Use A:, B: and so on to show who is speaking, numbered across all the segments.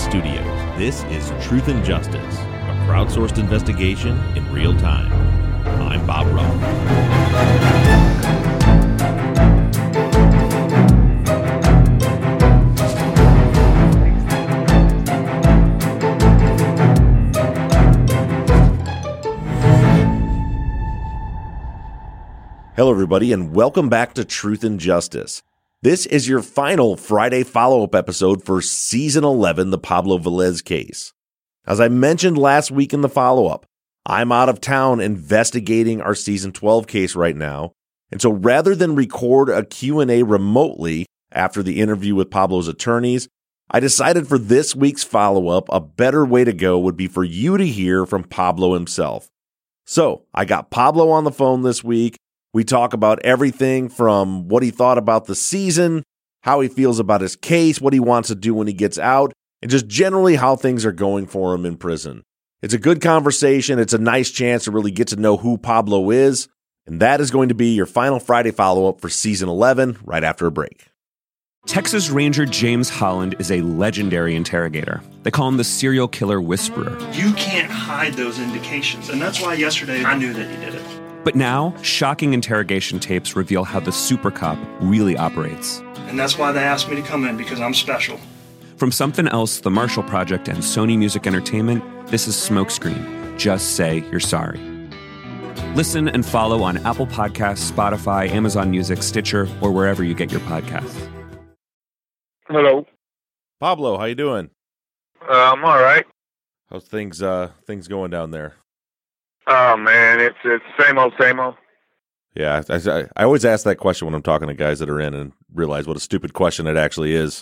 A: Studios, this is Truth and Justice, a crowdsourced investigation in real time. I'm Bob Roth. Hello, everybody, and welcome back to Truth and Justice. This is your final Friday follow-up episode for Season 11, the Pablo Velez case. As I mentioned last week in the follow-up, I'm out of town investigating our Season 12 case right now, and so rather than record a Q&A remotely after the interview with Pablo's attorneys, I decided for this week's follow-up, a better way to go would be for you to hear from Pablo himself. So, I got Pablo on the phone this week. We talk about everything from what he thought about the season, how he feels about his case, what he wants to do when he gets out, and just generally how things are going for him in prison. It's a good conversation. It's a nice chance to really get to know who Pablo is. And that is going to be your final Friday follow-up for Season 11 right after a break.
B: Texas Ranger James Holland is a legendary interrogator. They call him the serial killer whisperer.
C: You can't hide those indications. And that's why yesterday I knew that you did it.
B: But now, shocking interrogation tapes reveal how the super cop really operates.
C: And that's why they asked me to come in, because I'm special.
B: From Something Else, The Marshall Project, and Sony Music Entertainment, this is Smokescreen. Just say you're sorry. Listen and follow on Apple Podcasts, Spotify, Amazon Music, Stitcher, or wherever you get your podcasts.
D: Hello.
A: Pablo, how you doing?
D: I'm all right.
A: How's things going down there?
D: Oh man, it's same old, same old.
A: Yeah, I always ask that question when I'm talking to guys that are in and realize what a stupid question it actually is.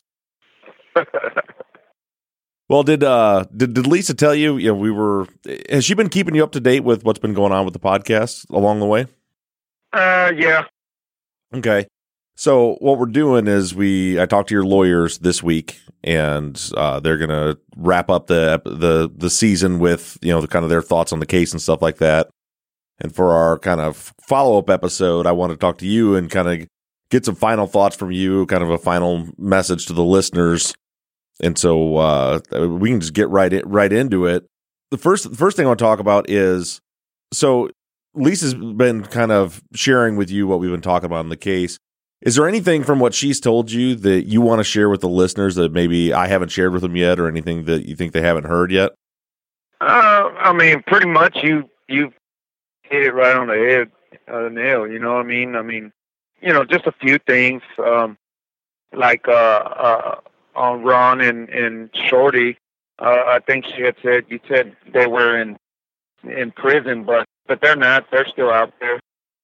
A: Well, did Lisa tell you? Has she been keeping you up to date with what's been going on with the podcast along the way?
D: Yeah.
A: Okay. So what we're doing is I talked to your lawyers this week, and they're gonna wrap up the season with kind of their thoughts on the case and stuff like that. And for our kind of follow-up episode, I want to talk to you and kind of get some final thoughts from you, kind of a final message to the listeners. And so we can just get right into it. The first thing I want to talk about is, so Lisa's been kind of sharing with you what we've been talking about in the case. Is there anything from what she's told you that you want to share with the listeners that maybe I haven't shared with them yet, or anything that you think they haven't heard yet?
D: I mean, pretty much you hit it right on the head, the nail. You know what I mean? I mean, just a few things, like on Ron and Shorty. I think you said they were in prison, but they're not. They're still out there.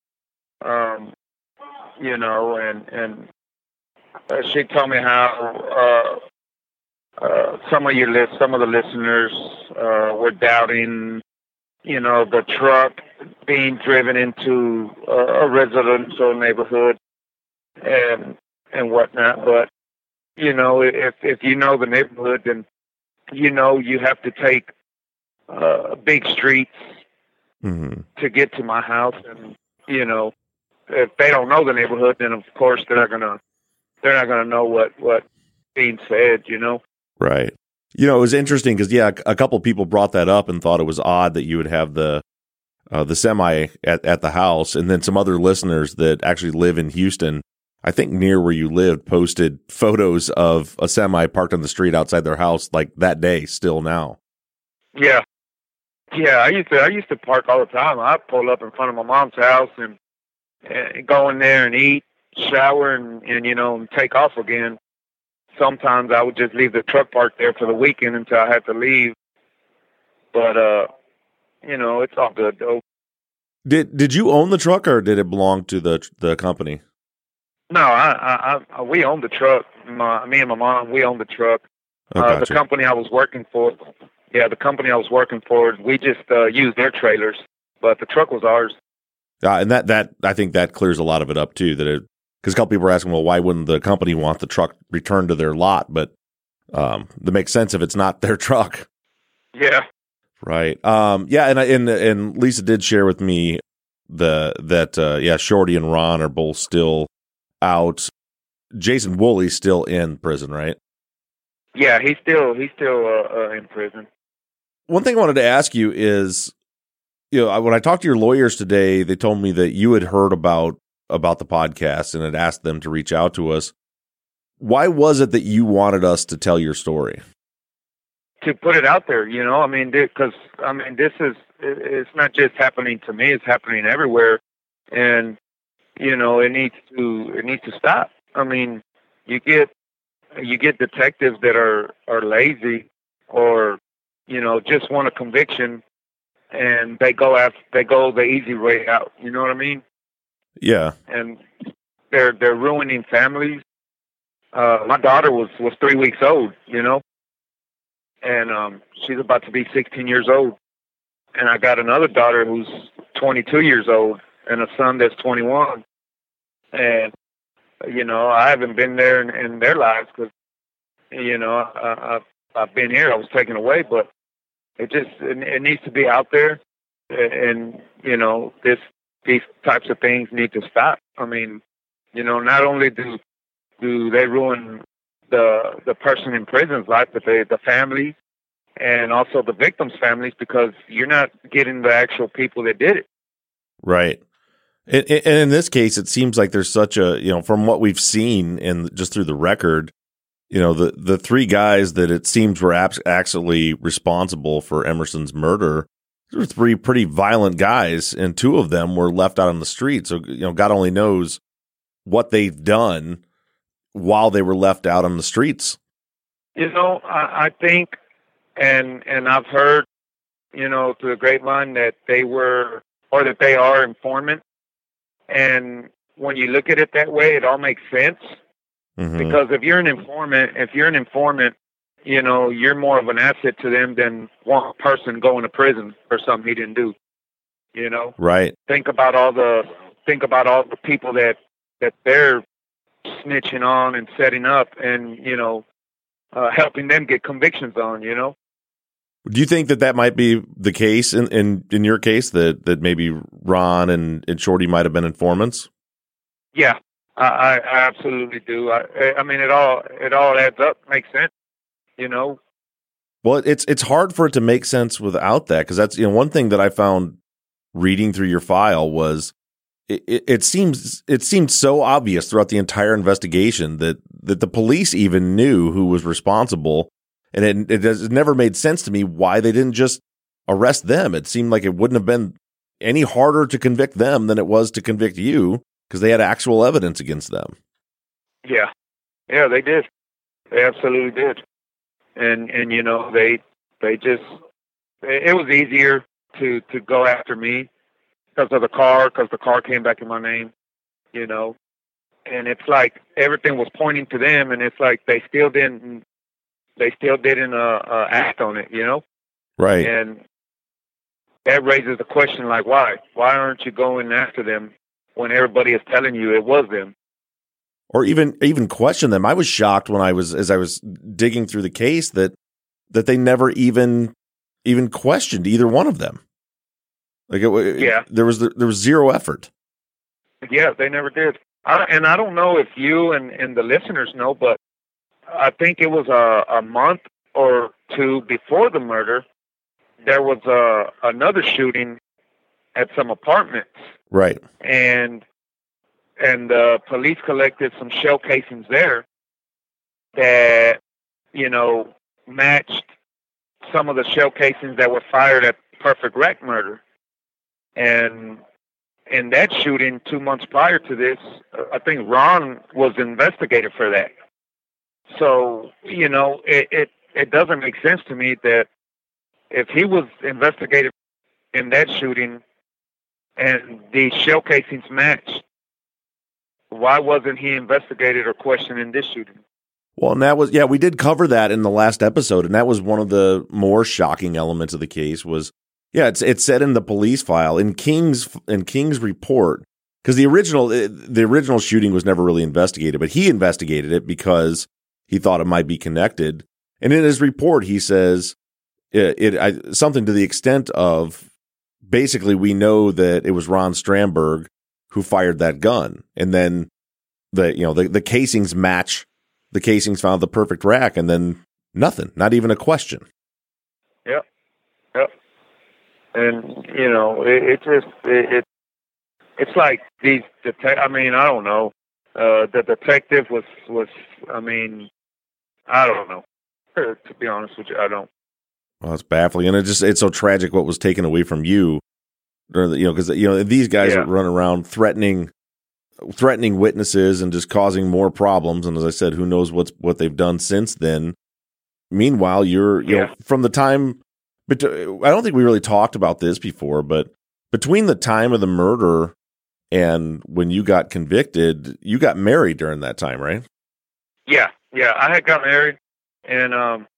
D: And she told me how some of the listeners were doubting, the truck being driven into a residential neighborhood and whatnot. But if you know the neighborhood, then you have to take big streets to get to my house, and if they don't know the neighborhood, then of course they're not gonna know what being said,
A: Right. It was interesting because a couple people brought that up and thought it was odd that you would have the semi at the house, and then some other listeners that actually live in Houston, I think near where you lived, posted photos of a semi parked on the street outside their house like that day, still now.
D: Yeah. I used to park all the time. I'd pull up in front of my mom's house and go in there and eat, shower, and take off again. Sometimes I would just leave the truck parked there for the weekend until I had to leave. But it's all good though.
A: Did you own the truck, or did it belong to the company?
D: No, we owned the truck. Me and my mom, we owned the truck.
A: Oh, gotcha.
D: The company I was working for, we just used their trailers, but the truck was ours.
A: And that I think that clears a lot of it up too. Because a couple people are asking, well, why wouldn't the company want the truck returned to their lot? But that makes sense if it's not their truck.
D: Yeah.
A: Right. And Lisa did share with me that Shorty and Ron are both still out. Jason Woolley's still in prison, right?
D: Yeah, he's still in prison.
A: One thing I wanted to ask you is, when I talked to your lawyers today, they told me that you had heard about the podcast and had asked them to reach out to us. Why was it that you wanted us to tell your story?
D: To put it out there, because it's not just happening to me; it's happening everywhere, and it needs to stop. I mean, you get detectives that are lazy or just want a conviction, and they go the easy way out. You know what I mean?
A: Yeah.
D: And they're ruining families. My daughter was 3 weeks old, and she's about to be 16 years old. And I got another daughter who's 22 years old and a son that's 21. And, I haven't been there in their lives because, I've been here. I was taken away, but it needs to be out there. And, these types of things need to stop. I mean, not only do they ruin the person in prison's life, but the family and also the victims' families, because you're not getting the actual people that did it.
A: Right. And in this case, it seems like there's such a, from what we've seen and just through the record, the three guys that it seems were actually responsible for Emerson's murder, there were three pretty violent guys, and two of them were left out on the street. So, God only knows what they've done while they were left out on the streets.
D: I think, and I've heard, through the grapevine that they are informants. And when you look at it that way, it all makes sense. Mm-hmm. Because if you're an informant, you're more of an asset to them than one person going to prison for something he didn't do.
A: Right.
D: Think about all the people that they're snitching on and setting up, and helping them get convictions on.
A: Do you think that might be the case in your case, that maybe Ron and Shorty might have been informants?
D: Yeah, I absolutely do. I mean, it all adds up, makes sense.
A: Well, it's hard for it to make sense without that, because that's one thing that I found reading through your file was it seemed so obvious throughout the entire investigation that the police even knew who was responsible, and it never made sense to me why they didn't just arrest them. It seemed like it wouldn't have been any harder to convict them than it was to convict you, because they had actual evidence against them.
D: Yeah, they did. They absolutely did. And they just, it was easier to go after me because the car came back in my name, and it's like everything was pointing to them, and it's like they still didn't act on it,
A: Right.
D: And that raises the question, like, why aren't you going after them when everybody is telling you it was them?
A: Or even question them. I was shocked as I was digging through the case that they never even questioned either one of them. Like there was zero effort.
D: Yeah, they never did. And I don't know if you and the listeners know, but I think it was a month or two before the murder, there was another shooting at some apartments.
A: Right.
D: And the police collected some shell casings there that, matched some of the shell casings that were fired at Perfect Rec murder. And in that shooting 2 months prior to this, I think Ron was investigated for that. So, it doesn't make sense to me that if he was investigated in that shooting and the shell casings matched, why wasn't he investigated or questioned in this shooting?
A: Well, and that was, we did cover that in the last episode, and that was one of the more shocking elements of the case was, it's said in the police file, in King's report, because the original shooting was never really investigated, but he investigated it because he thought it might be connected. And in his report, he says something to the extent of, basically, we know that it was Ron Stramberg who fired that gun, and then the casings match the casings found the Perfect Rack, and then nothing, not even a question.
D: Yep. And it's like these. I don't know. The detective was. I don't know. To be honest with you, I don't.
A: Well, it's baffling, and it's so tragic what was taken away from you. Because these guys run around threatening witnesses and just causing more problems. And as I said, who knows what they've done since then. Meanwhile, you know, from the time, but I don't think we really talked about this before, but between the time of the murder and when you got convicted, you got married during that time, right?
D: Yeah. I had got married, and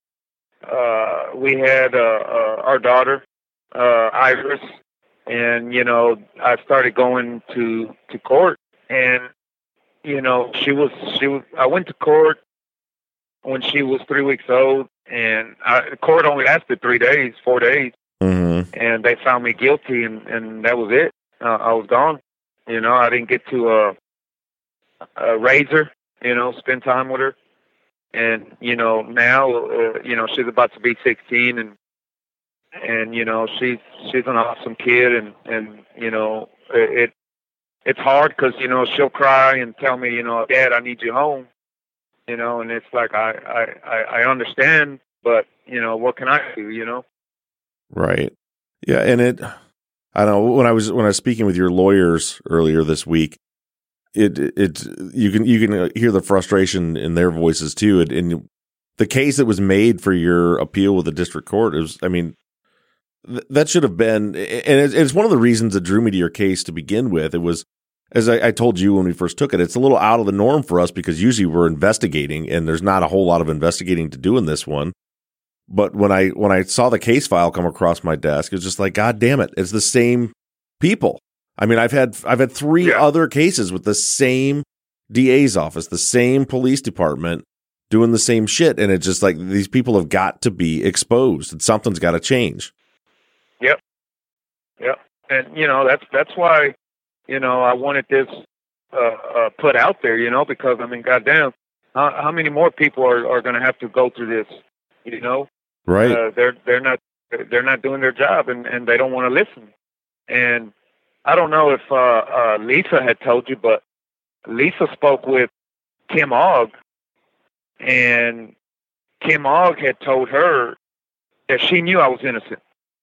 D: we had our daughter, Iris, and I started going to court, and she was. I went to court when she was 3 weeks old, and the court only lasted 4 days, and they found me guilty, and that was it. I was gone. I didn't get to raise her, spend time with her, and now she's about to be 16, and she's an awesome kid, and it's hard because she'll cry and tell me, Dad, I need you home. And it's like, I understand, but, what can I do,
A: Right. Yeah. And I don't know, when I was speaking with your lawyers earlier this week, you can hear the frustration in their voices too. And the case that was made for your appeal with the district court that should have been, and it's one of the reasons that drew me to your case to begin with. It was, as I told you when we first took it, it's a little out of the norm for us because usually we're investigating, and there's not a whole lot of investigating to do in this one. But when I saw the case file come across my desk, it was just like, God damn it, it's the same people. I mean, I've had 3 other cases with the same DA's office, the same police department doing the same shit, and it's just like these people have got to be exposed, and something's got to change.
D: Yep. And that's why. I wanted this put out there, because goddamn, how many more people are going to have to go through this?
A: Right?
D: They're not doing their job, and they don't want to listen. And I don't know if Lisa had told you, but Lisa spoke with Kim Ogg, and Kim Ogg had told her that she knew I was innocent,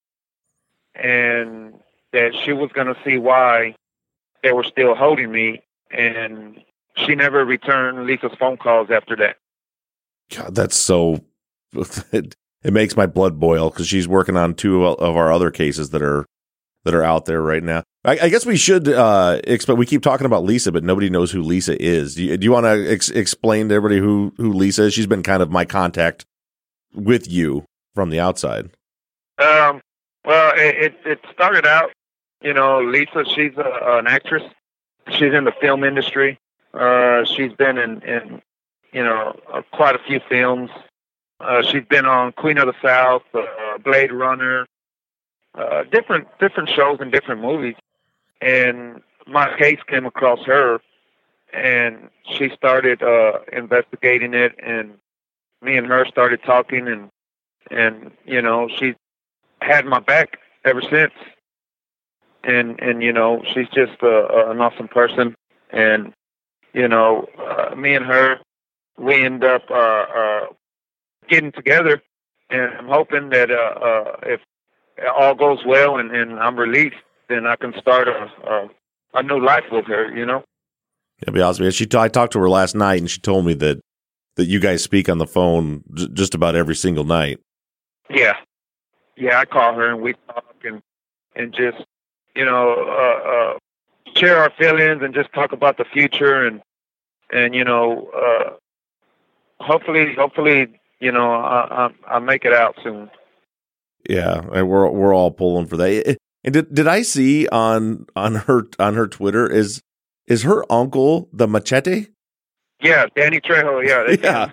D: and that she was going to see why they were still holding me, and she never returned Lisa's phone calls after that.
A: God, that's so. It makes my blood boil because she's working on 2 of our other cases that are out there right now. I guess we should we keep talking about Lisa, but nobody knows who Lisa is. Do you want to explain to everybody who Lisa is? She's been kind of my contact with you from the outside.
D: Well, it started out. Lisa, she's an actress. She's in the film industry. She's been in quite a few films. She's been on Queen of the South, Blade Runner, different shows and different movies. And my case came across her, and she started investigating it, and me and her started talking, and she had my back ever since. And she's just an awesome person. And, me and her, we end up getting together. And I'm hoping that if all goes well and I'm released, then I can start a new life with her,
A: That'd be awesome. I talked to her last night, and she told me that you guys speak on the phone just about every single night.
D: Yeah, I call her, and we talk and just, share our feelings and just talk about the future, and hopefully, I'll make it out soon.
A: Yeah, and we're all pulling for that. And did I see on her Twitter is her uncle the Machete?
D: Yeah, Danny Trejo. Yeah,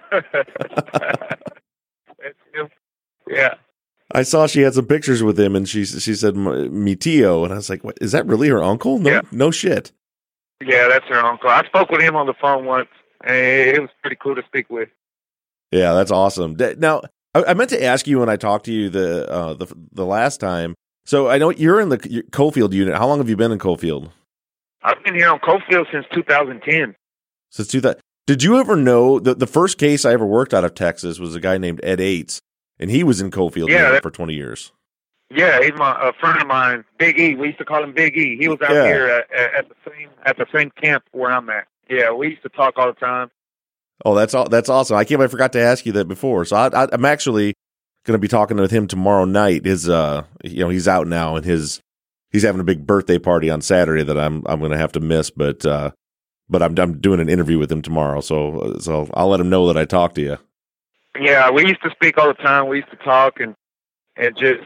D: that's him. Yeah.
A: I saw she had some pictures with him, and she said mi tío, and I was like, "What, is that really her uncle?" No shit.
D: Yeah, that's her uncle. I spoke with him on the phone once, and it was pretty cool to speak with.
A: Yeah, that's awesome. Now, I meant to ask you when I talked to you the last time. So I know you're in the Cofield unit. How long have you been in Cofield?
D: I've been here on Cofield since 2010.
A: Since 2000. Did you ever know the first case I ever worked out of Texas was a guy named Ed Ates, and he was in Cofield for 20 years.
D: Yeah, he's a friend of mine, Big E. We used to call him Big E. He was out here at the same camp where I'm at. Yeah, we used to talk all the time.
A: Oh, that's awesome. I forgot to ask you that before. So I'm actually going to be talking with him tomorrow night. He's out now, and he's having a big birthday party on Saturday that I'm going to have to miss, but I'm doing an interview with him tomorrow, so I'll let him know that I talked to you.
D: Yeah, we used to speak all the time. We used to talk and just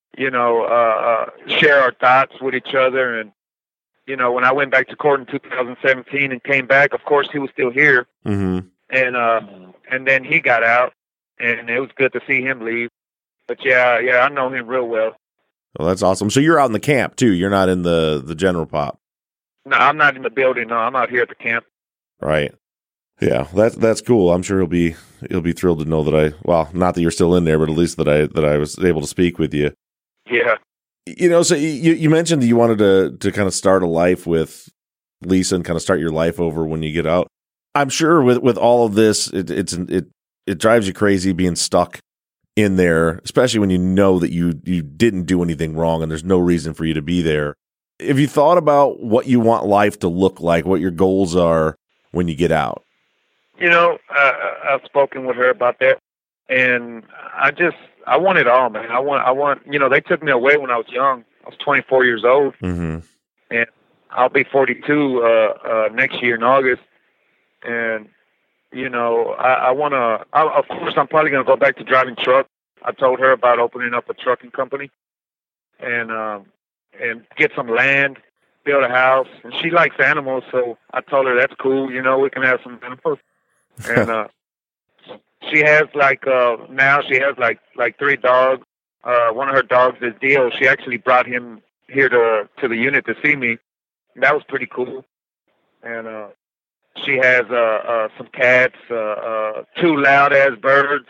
D: share our thoughts with each other. And when I went back to court in 2017 and came back, of course he was still here.
A: Mm-hmm.
D: And then he got out, and it was good to see him leave. But yeah, I know him real well.
A: Well, that's awesome. So you're out in the camp too. You're not in the general pop.
D: No, I'm not in the building. No, I'm out here at the camp.
A: Right. Yeah, that's cool. I'm sure he'll be thrilled to know that not that you're still in there, but at least that I was able to speak with you.
D: Yeah.
A: So you mentioned that you wanted to kind of start a life with Lisa and kind of start your life over when you get out. I'm sure with all of this, it drives you crazy being stuck in there, especially when you know that you didn't do anything wrong and there's no reason for you to be there. Have you thought about what you want life to look like, what your goals are when you get out?
D: I've spoken with her about that, and I want it all, man. I want. They took me away when I was young. I was 24 years old,
A: mm-hmm.
D: and I'll be 42 next year in August. And I want to. Of course, I'm probably going to go back to driving truck. I told her about opening up a trucking company, and get some land, build a house. And she likes animals, so I told her that's cool. We can have some animals. And she has now she has like 3 dogs. One of her dogs is Dio. She actually brought him here to the unit to see me. That was pretty cool. And she has some cats, 2 loud ass birds.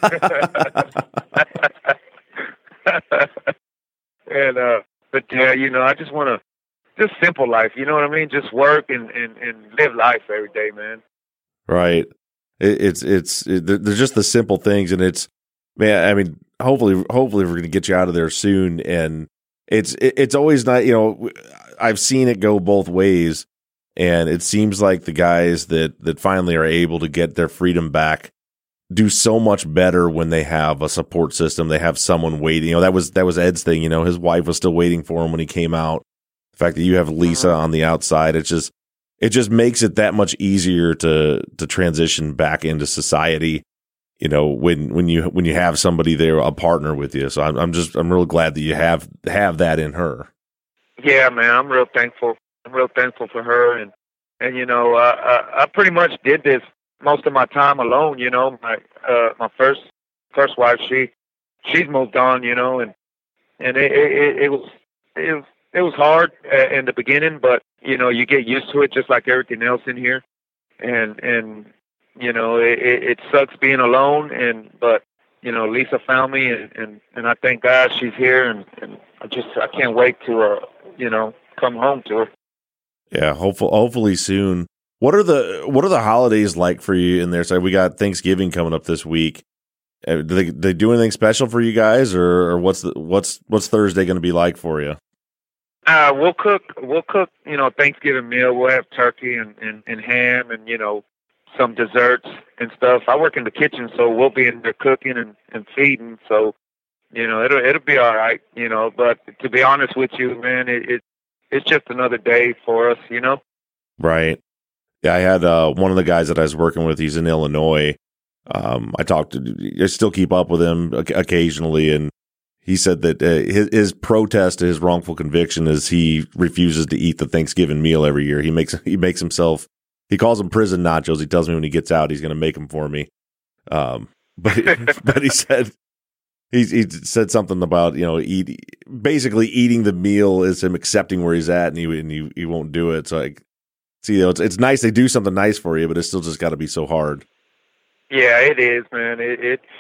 D: And but I just want to just simple life. You know what I mean? Just work and live life every day, man.
A: Right. They're just the simple things, and it's, man, I mean, hopefully we're going to get you out of there soon. And it's always not, I've seen it go both ways, and it seems like the guys that finally are able to get their freedom back do so much better when they have a support system. They have someone waiting. That was Ed's thing. His wife was still waiting for him when he came out. The fact that you have Lisa on the outside, it just makes it that much easier to transition back into society. When you have somebody there, a partner with you. So I'm real glad that you have that in her. Yeah, man, I'm real thankful. I'm real thankful for her, and I pretty much did this most of my time alone. My first wife, she's moved on. And it was hard in the beginning, but you get used to it just like everything else in here. And it sucks being alone, but Lisa found me, and I thank God she's here, and I can't wait to come home to her. Yeah, hopefully soon. What are the holidays like for you in there? So we got Thanksgiving coming up this week. Do they do anything special for you guys, or what's Thursday going to be like for you? We'll cook, Thanksgiving meal. We'll have turkey and ham and, some desserts and stuff. I work in the kitchen, so we'll be in there cooking and feeding. So, it'll be all right, but to be honest with you, man, it's just another day for us, Right. Yeah. I had, one of the guys that I was working with, he's in Illinois. I still keep up with him occasionally, and he said that his protest to his wrongful conviction is he refuses to eat the Thanksgiving meal every year. He makes himself, he calls them prison nachos. He tells me when he gets out, he's going to make them for me. But he said, he said something about, basically eating the meal is him accepting where he's at, and he won't do it. So it's nice they do something nice for you, but it's still just got to be so hard. Yeah, it is, man.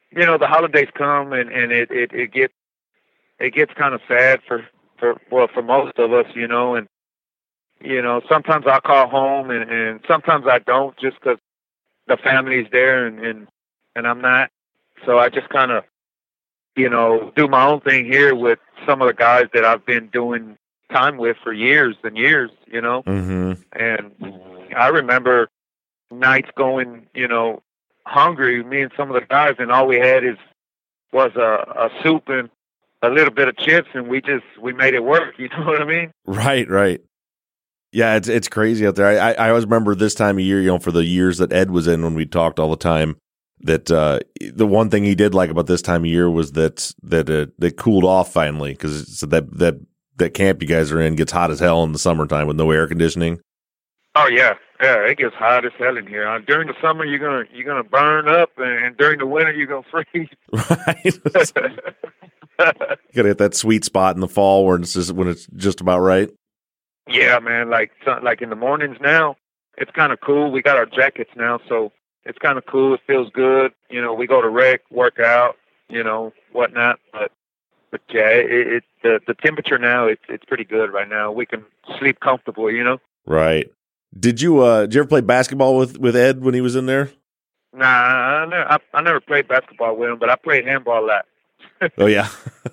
D: the holidays come and it gets kind of sad for most of us, and sometimes I'll call home and sometimes I don't, just because the family's there and I'm not. So I just kind of, do my own thing here with some of the guys that I've been doing time with for years and years,
A: Mm-hmm.
D: And I remember nights going, hungry, me and some of the guys, and all we had was a soup and a little bit of chips, and we made it work. You know what I mean?
A: Right. Yeah, it's crazy out there. I always remember this time of year, for the years that Ed was in when we talked all the time, that the one thing he did like about this time of year was that it cooled off finally, because that camp you guys are in gets hot as hell in the summertime with no air conditioning.
D: Oh yeah, it gets hot as hell in here. During the summer, you're gonna burn up, and during the winter, you're gonna freeze.
A: Right. You gotta hit that sweet spot in the fall when it's just about right.
D: Yeah, man. Like in the mornings now, it's kind of cool. We got our jackets now, so it's kind of cool. It feels good. We go to rec, work out, whatnot. But yeah, the temperature now, it's pretty good right now. We can sleep comfortable,
A: Right. Did you ever play basketball with Ed when he was in there?
D: Nah, I never played basketball with him, but I played handball a lot.
A: Oh yeah.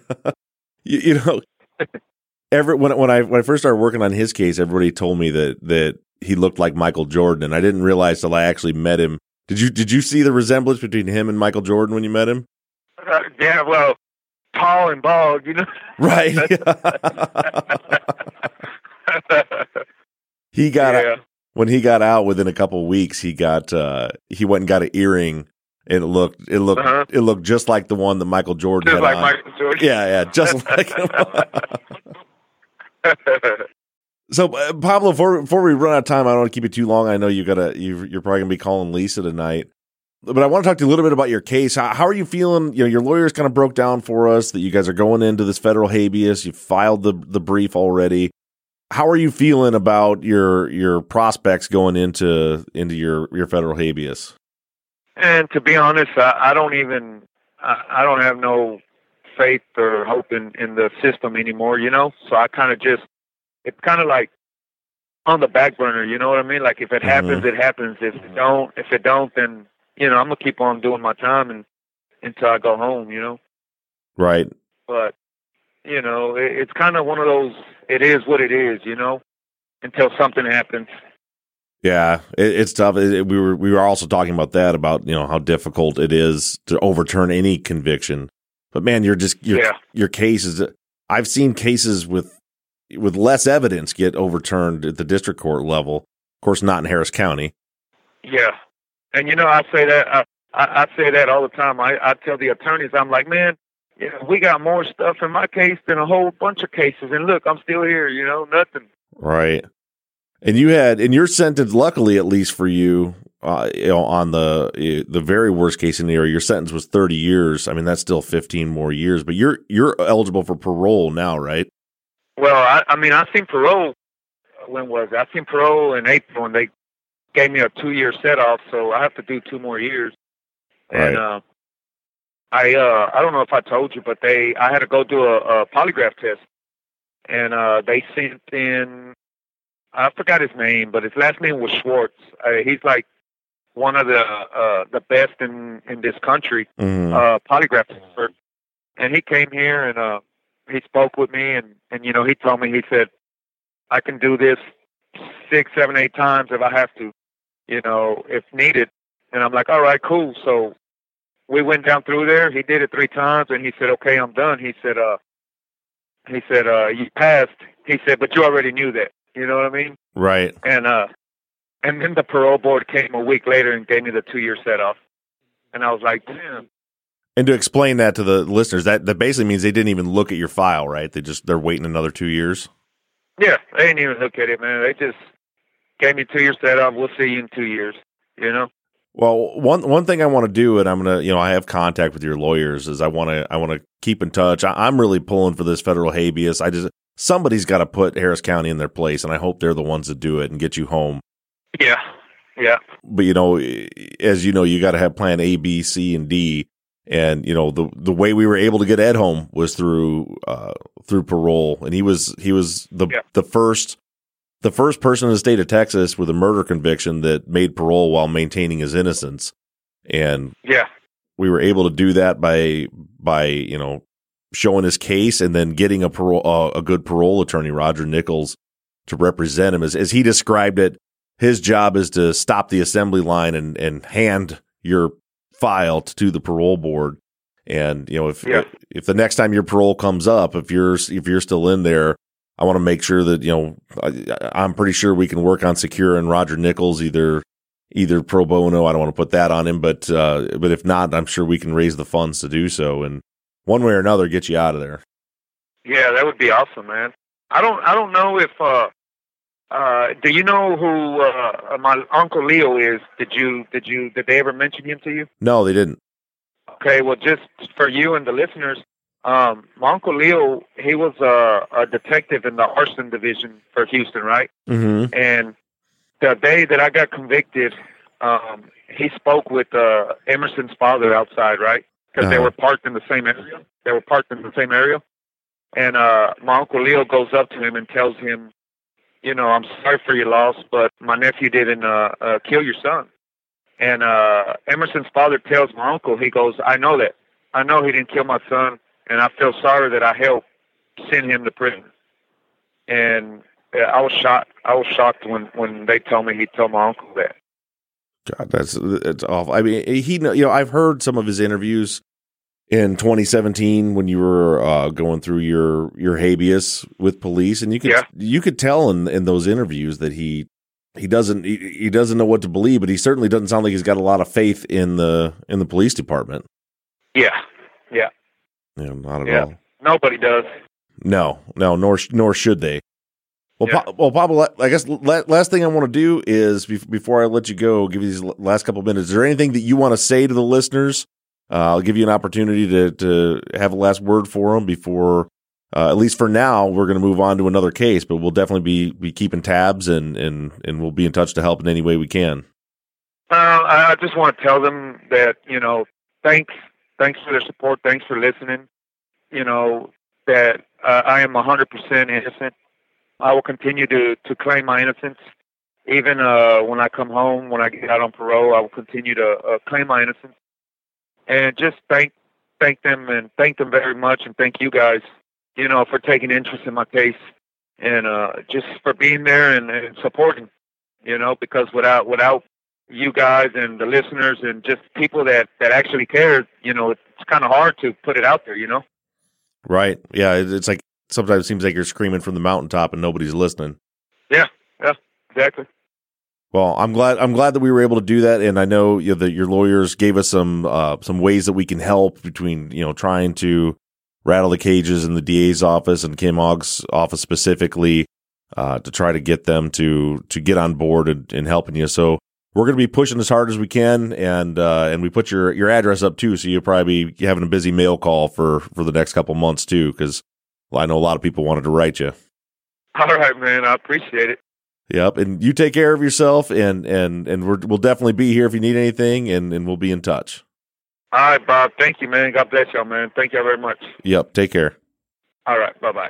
A: When I first started working on his case, everybody told me that he looked like Michael Jordan, and I didn't realize till I actually met him. Did you see the resemblance between him and Michael Jordan when you met him?
D: Yeah, well, tall and bald,
A: Right. When he got out within a couple of weeks, he went and got an earring, and it looked just like the one that Michael Jordan
D: just
A: had
D: like
A: on.
D: Michael Jordan.
A: Yeah, just like him. So Pablo, before we run out of time, I don't want to keep it too long. I know you're probably gonna be calling Lisa tonight, but I want to talk to you a little bit about your case. How are you feeling? Your lawyers kind of broke down for us that you guys are going into this federal habeas. You filed the brief already. How are you feeling about your prospects going into your federal habeas?
D: And to be honest, I don't have no faith or hope in the system anymore, So I kind of it's kind of like on the back burner, you know what I mean? Like if it happens, it happens. If it don't, then, I'm going to keep on doing my time until I go home,
A: Right.
D: But, it's kind of one of those, it is what it is, until something happens.
A: Yeah, it's tough. We were also talking about that, about how difficult it is to overturn any conviction. But man, your case is. I've seen cases with less evidence get overturned at the district court level. Of course, not in Harris County.
D: Yeah, and I say that I say that all the time. I tell the attorneys, I'm like, man, we got more stuff in my case than a whole bunch of cases, and look, I'm still here. Nothing.
A: Right. And you had, in your sentence, luckily, at least for you, on the very worst case scenario, your sentence was 30 years. I mean, that's still 15 more years, but you're eligible for parole now, right?
D: Well, I seen parole. When was it? I seen parole in April, and they gave me a 2-year set off, so I have to do 2 more years.
A: Right.
D: And I don't know if I told you, but I had to go do a polygraph test, and they sent in. I forgot his name, but his last name was Schwartz. He's like one of the best in this country, polygraph expert. And he came here and he spoke with me, and he told me, he said, I can do this 6, 7, 8 times if I have to, if needed. And I'm like, all right, cool. So we went down through there. He did it 3 times, and he said, okay, I'm done. He said, you passed. He said, but you already knew that. You know what I mean?
A: Right.
D: And then the parole board came a week later and gave me the 2-year set off. And I was like, damn.
A: And to explain that to the listeners, that basically means they didn't even look at your file, right? They're waiting another 2 years.
D: Yeah, they didn't even look at it, man. They just gave me 2-year set off. We'll see you in 2 years,
A: Well, one thing I want to do, and I'm going to, I have contact with your lawyers, is I want to keep in touch. I'm really pulling for this federal habeas. Somebody's got to put Harris County in their place, and I hope they're the ones that do it and get you home.
D: Yeah.
A: But, as you know, you got to have plan A, B, C, and D. And, the way we were able to get Ed home was through parole. And he was the first person in the state of Texas with a murder conviction that made parole while maintaining his innocence. And we were able to do that by showing his case and then getting a good parole attorney, Roger Nichols, to represent him. As he described it, his job is to stop the assembly line and hand your file to the parole board. And, if the next time your parole comes up, if you're still in there, I want to make sure that, I'm pretty sure we can work on securing Roger Nichols, either pro bono. I don't want to put that on him, but if not, I'm sure we can raise the funds to do so. And one way or another, get you out of there.
D: Yeah, that would be awesome, man. I don't know if, do you know who, my Uncle Leo is? Did they ever mention him to you?
A: No, they didn't.
D: Okay. Well, just for you and the listeners, my Uncle Leo, he was a detective in the arson division for Houston, right?
A: Mm-hmm.
D: And the day that I got convicted, he spoke with Emerson's father outside, right? Because they were parked in the same area. And my Uncle Leo goes up to him and tells him, I'm sorry for your loss, but my nephew didn't kill your son. And Emerson's father tells my uncle, he goes, I know that. I know he didn't kill my son, and I feel sorry that I helped send him to prison. And I was shocked. I was shocked when they told me he told my uncle that.
A: God, that's awful. I mean, I've heard some of his interviews in 2017 when you were going through your habeas with police, and you could tell in those interviews that he doesn't know what to believe, but he certainly doesn't sound like he's got a lot of faith in the police department.
D: Yeah,
A: not at all.
D: Nobody does.
A: No, nor should they. Well, Pablo, I guess last thing I want to do is before I let you go, give you these last couple of minutes. Is there anything that you want to say to the listeners? I'll give you an opportunity to have a last word for them before, at least for now, we're going to move on to another case, but we'll definitely be keeping tabs and we'll be in touch to help in any way we can.
D: I just want to tell them that, thanks for their support. Thanks for listening. That I am 100% innocent. I will continue to claim my innocence. Even when I come home, when I get out on parole, I will continue to claim my innocence. And just thank them and thank them very much, and thank you guys, for taking interest in my case and just for being there and supporting, because without you guys and the listeners and just people that actually care, it's kind of hard to put it out there,
A: Right. Yeah. It's like sometimes it seems like you're screaming from the mountaintop and nobody's listening.
D: Yeah, exactly.
A: Well, I'm glad that we were able to do that, and I know that your lawyers gave us some ways that we can help between trying to rattle the cages in the DA's office and Kim Ogg's office specifically to try to get them to get on board and helping you. So we're going to be pushing as hard as we can, and we put your address up too, so you'll probably be having a busy mail call for the next couple months too, because I know a lot of people wanted to write you.
D: All right, man, I appreciate it.
A: Yep, and you take care of yourself, and we'll definitely be here if you need anything, and we'll be in touch.
D: All right, Bob. Thank you, man. God bless y'all, man. Thank you very much.
A: Yep, take care.
D: All right, bye-bye.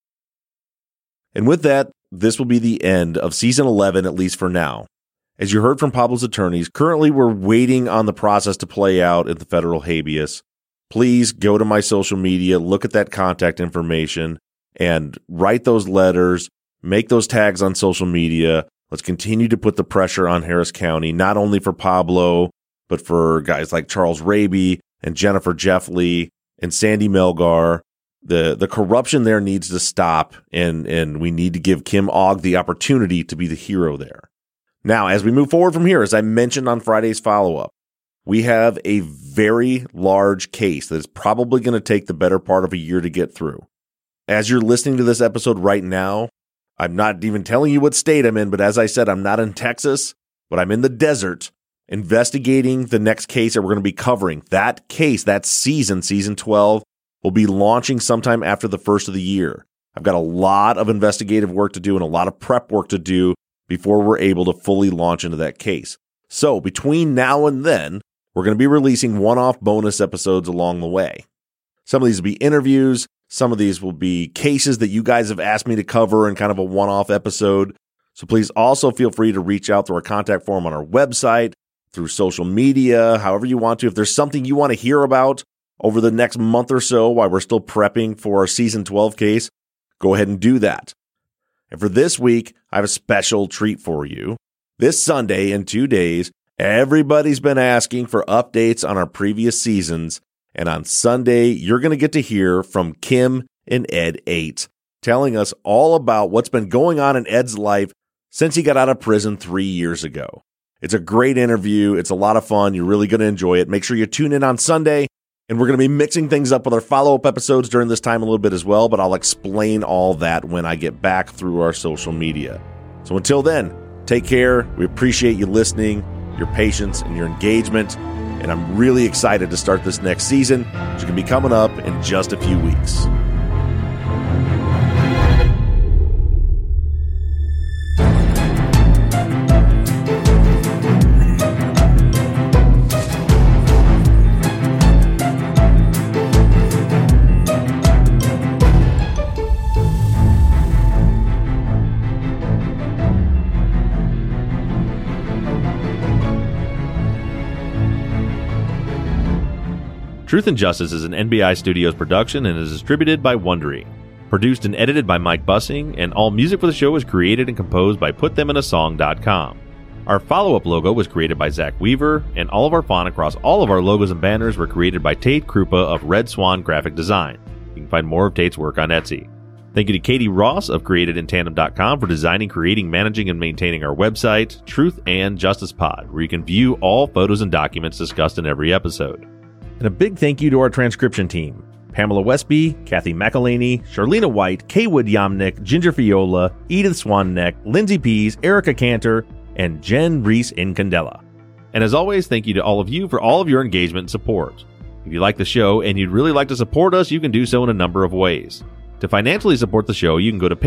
A: And with that, this will be the end of Season 11, at least for now. As you heard from Pablo's attorneys, currently we're waiting on the process to play out at the federal habeas. Please go to my social media, look at that contact information, and write those letters. Make those tags on social media. Let's continue to put the pressure on Harris County, not only for Pablo, but for guys like Charles Raby and Jennifer Jeffley and Sandy Melgar. The corruption there needs to stop, and we need to give Kim Ogg the opportunity to be the hero there. Now, as we move forward from here, as I mentioned on Friday's follow-up, we have a very large case that is probably going to take the better part of a year to get through. As you're listening to this episode right now, I'm not even telling you what state I'm in, but as I said, I'm not in Texas, but I'm in the desert investigating the next case that we're going to be covering. That case, that season 12, will be launching sometime after the first of the year. I've got a lot of investigative work to do and a lot of prep work to do before we're able to fully launch into that case. So between now and then, we're going to be releasing one-off bonus episodes along the way. Some of these will be interviews. Some of these will be cases that you guys have asked me to cover in kind of a one-off episode. So please also feel free to reach out through our contact form on our website, through social media, however you want to. If there's something you want to hear about over the next month or so while we're still prepping for our Season 12 case, go ahead and do that. And for this week, I have a special treat for you. This Sunday, in 2 days, everybody's been asking for updates on our previous seasons. And on Sunday, you're going to get to hear from Kim and Ed 8, telling us all about what's been going on in Ed's life since he got out of prison 3 years ago. It's a great interview. It's a lot of fun. You're really going to enjoy it. Make sure you tune in on Sunday. And we're going to be mixing things up with our follow-up episodes during this time a little bit as well, but I'll explain all that when I get back through our social media. So until then, take care. We appreciate you listening, your patience, and your engagement. And I'm really excited to start this next season, which is going to be coming up in just a few weeks.
E: Truth and Justice is an NBI Studios production and is distributed by Wondery. Produced and edited by Mike Bussing, and all music for the show was created and composed by PutThemInASong.com. Our follow-up logo was created by Zach Weaver, and all of our font across all of our logos and banners were created by Tate Krupa of Red Swan Graphic Design. You can find more of Tate's work on Etsy. Thank you to Katie Ross of CreatedInTandem.com for designing, creating, managing, and maintaining our website, Truth and Justice Pod, where you can view all photos and documents discussed in every episode. And a big thank you to our transcription team: Pamela Westby, Kathy McElhaney, Charlena White, Kaywood Yomnick, Ginger Fiola, Edith Swanneck, Lindsay Pease, Erica Cantor, and Jen Reese Incandela. And as always, thank you to all of you for all of your engagement and support. If you like the show and you'd really like to support us, you can do so in a number of ways. To financially support the show, you can go to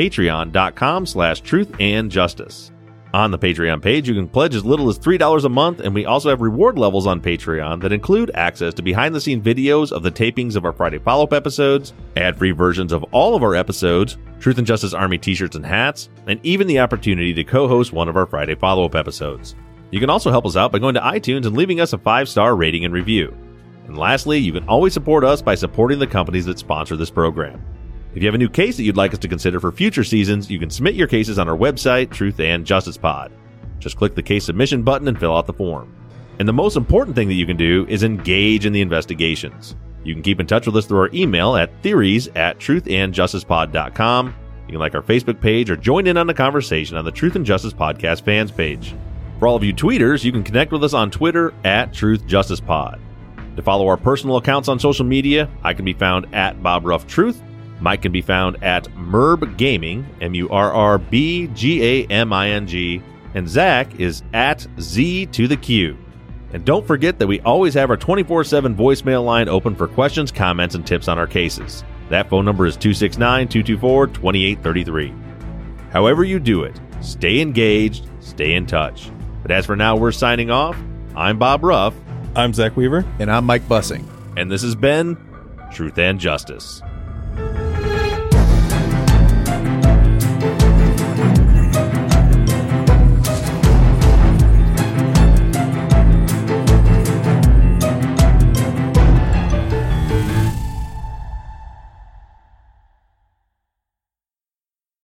E: patreon.com/truthandjustice. On the Patreon page, you can pledge as little as $3 a month, and we also have reward levels on Patreon that include access to behind-the-scenes videos of the tapings of our Friday follow-up episodes, ad-free versions of all of our episodes, Truth and Justice Army t-shirts and hats, and even the opportunity to co-host one of our Friday follow-up episodes. You can also help us out by going to iTunes and leaving us a 5-star rating and review. And lastly, you can always support us by supporting the companies that sponsor this program. If you have a new case that you'd like us to consider for future seasons, you can submit your cases on our website, Truth and Justice Pod. Just click the case submission button and fill out the form. And the most important thing that you can do is engage in the investigations. You can keep in touch with us through our email at theories@truthandjusticepod.com. You can like our Facebook page or join in on the conversation on the Truth and Justice Podcast fans page. For all of you tweeters, you can connect with us on Twitter @TruthJusticePod. To follow our personal accounts on social media, I can be found @BobRuffTruth. Mike can be found @Murb Gaming, MURRBGAMING, and Zach is @Z2TheQ. And don't forget that we always have our 24/7 voicemail line open for questions, comments, and tips on our cases. That phone number is 269-224-2833. However you do it, stay engaged, stay in touch. But as for now, we're signing off. I'm Bob Ruff.
F: I'm Zach Weaver.
G: And I'm Mike Bussing.
E: And this has been Truth and Justice.